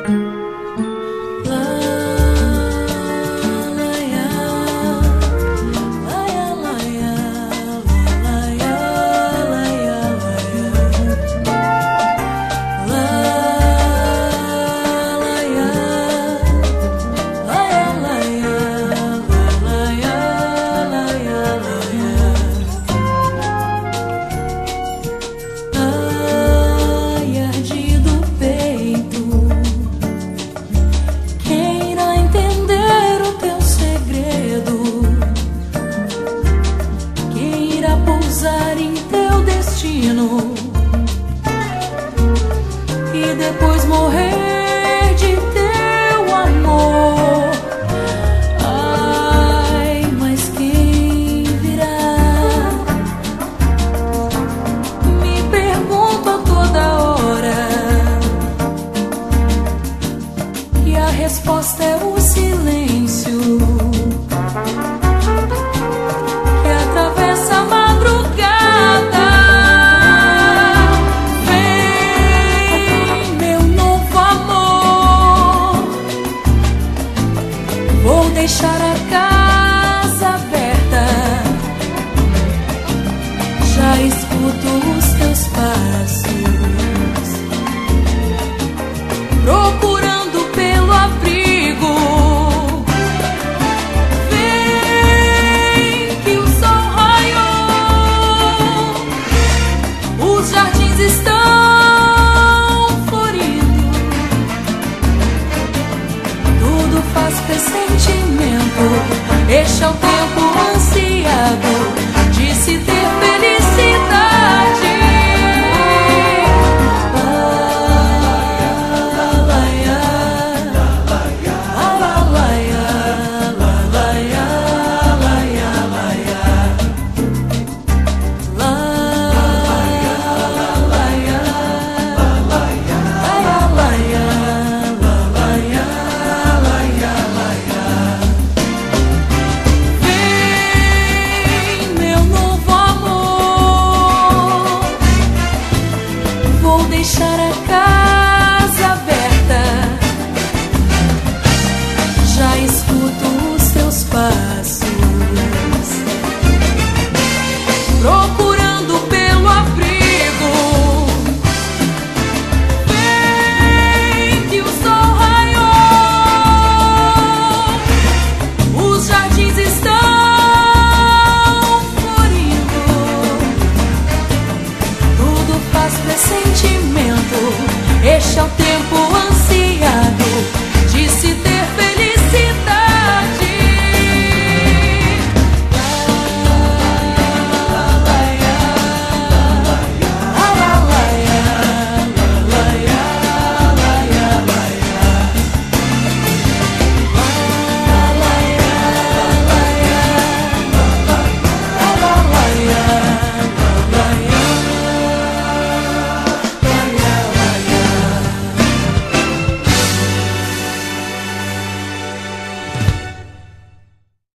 E depois morrer de teu amor. Ai, mas quem virá? Me pergunto a toda hora, e a resposta é o silêncio que atravessa a madrugada. Vou deixar a casa aberta, já escuto os teus passos, procurando pelo abrigo. Vem que o sol raiou, os jardins estão florindo, tudo faz pressentimento. Este é o tempo ansiado de se ter felicidade. Deixar a casa